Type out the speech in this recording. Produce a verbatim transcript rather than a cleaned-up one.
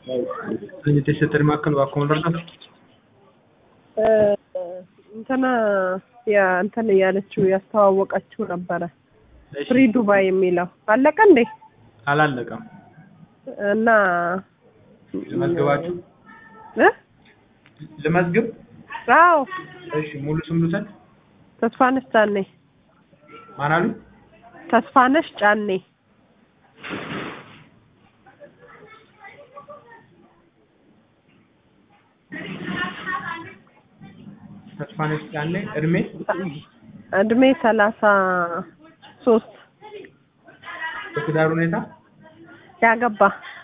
እንዴት ተሰጠር ማከል ባኮን ደርሰ እ እንትና ያ እንትን ያለችው ያስተዋወቀችው ነበረ ፍሪ ዱባይ የሚለው አለቀ እንዴ? አላለቀም እና ለመዝገባችሁ እ ለመዝገብ አዎ እሺ ሙሉ ስም ልውሰድ ተስፋነሽ ጫኔ ማን አሉ ተስፋነሽ ጫኔ ተስፋነሽ ጫኔ እድሜ እድሜ ሰላሳ ሶስት በትዳር ሁኔታ ያገባ